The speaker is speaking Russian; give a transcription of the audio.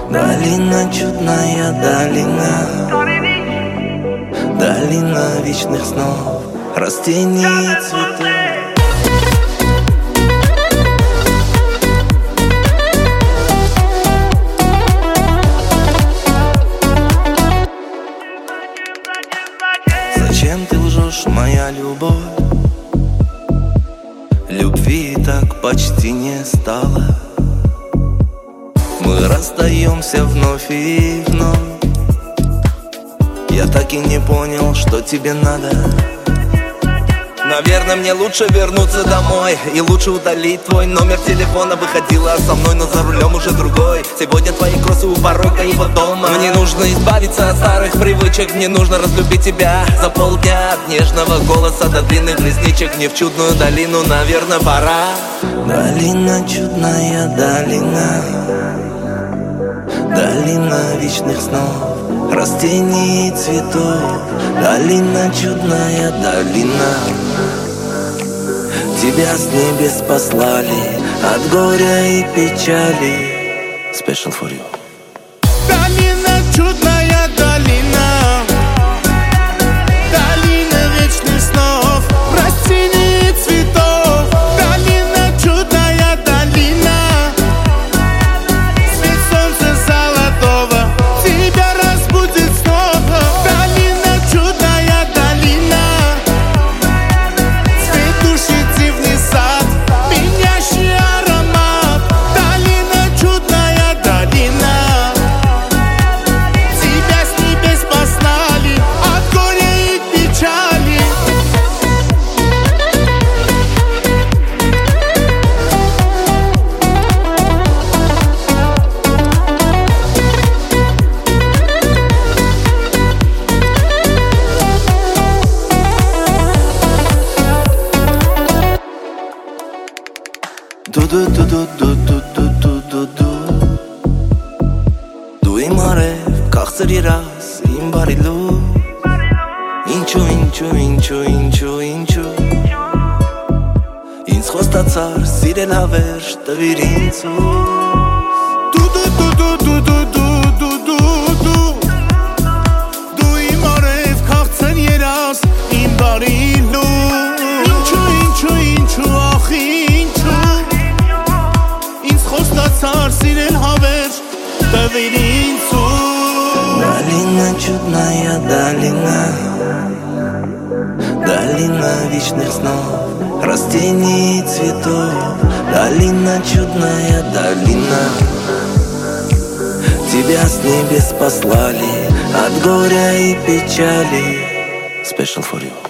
Долина чудная, долина, долина вечных снов, растений и цветов. Зачем ты лжешь, моя любовь? Любви так почти не стало. Мы расстаемся вновь и вновь. Я так и не понял, что тебе надо. Наверное, мне лучше вернуться домой и лучше удалить твой номер телефона. Выходила со мной, но за рулем уже другой. Сегодня твои кроссы у порога его дома. Мне нужно избавиться от старых привычек. Мне нужно разлюбить тебя за полдня. От нежного голоса до длинных ресничек. Мне в чудную долину, наверное, пора. Долина чудная, долина, долина вечных снов, растений и цветов. Долина чудная, долина, тебя с небес послали от горя и печали. Special for you. Долина чудная, долина, долина вечных снов, растений и цветов. Долина чудная, долина, свет солнца золотого тебя разбудит снова. Долина чудная, долина, цветущий дивный сад, пьянящий аромат. Долина чудная, долина, тебя с небес послали от горя и печали. Դու Դու իմ արև քաղցր երաս իմ բարիլու Ինչու, ինչու, ինչու, ինչու, ինչու Ինձ խոստացար սիրել հավերժ տվիր ինձ Դու իմ արև քաղցր երաս իմ բարիլու Ինչու, ինչու, ինչու, ախ ինչու Ինձ խոստացար սիրել հավերժ տվիր ինձ Долина чудная, долина, долина вечных снов, растений и цветов. Долина чудная, долина, тебя с небес послали от горя и печали. Special for you.